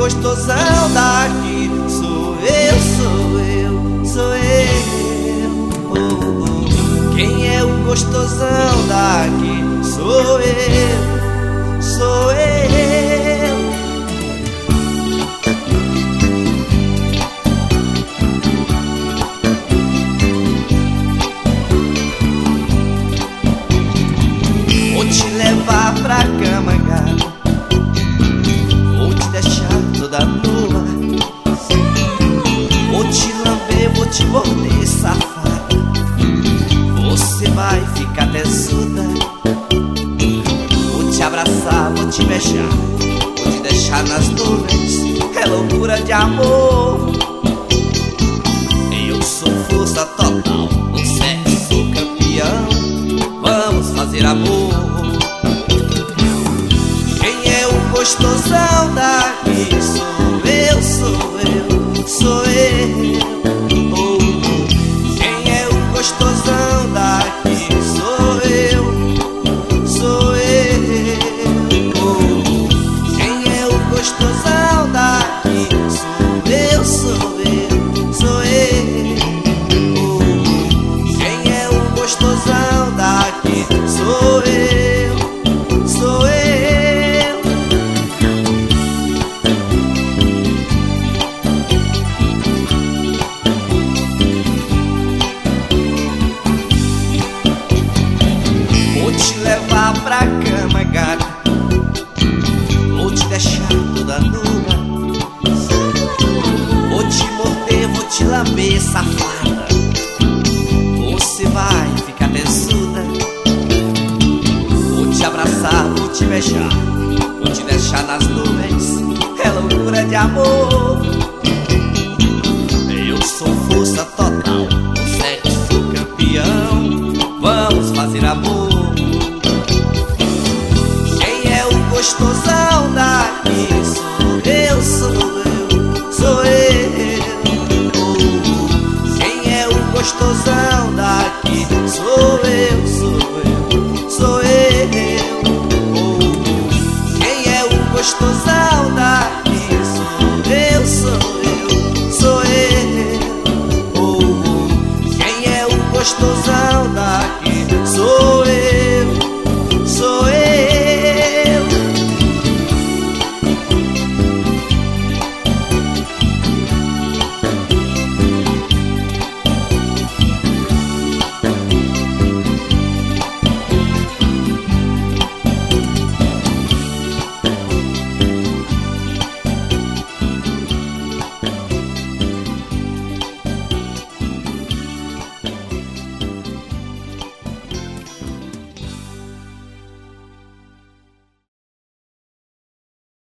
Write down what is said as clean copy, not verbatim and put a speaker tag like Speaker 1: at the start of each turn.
Speaker 1: gostosão daqui? Sou eu, sou eu, sou eu. Oh, oh. Quem é o gostosão daqui? Sou eu, sou eu. Vou te levar pra cama, gata. Vou te deixar toda nua. Vou te lamber, vou te morder, safada. Você vai ficar tesuda. Vou te abraçar, vou te beijar. Vou te deixar nas nuvens. É loucura de amor. Eu sou força total, você sou campeão. Vamos fazer amor. Quem é o gostosão daqui? Sou eu, sou eu, sou eu. Oh, oh. Quem é o gostosão daqui? Sou eu, sou eu. Oh, oh. Quem é o gostosão daqui? Sou eu, sou eu, sou eu. Oh, oh. Quem é o gostosão daqui? Sou eu, sou eu. Vou te levar pra cama, gata. Vou te deixar toda nua. Vou te morder, vou te lamber, safada. Você vai ficar tesuda. Vou te abraçar, vou te beijar. Vou te deixar nas nuvens. É loucura de amor. Eu sou força total, você sou campeão. Vamos fazer amor. Quem é o gostosão daqui? Sou eu, sou eu, sou eu. Oh, quem é o gostosão daqui? Sou eu, sou eu, sou eu. Oh, quem é o gostosão daqui? Sou eu, sou eu, sou eu. Oh, quem é o gostosão daqui?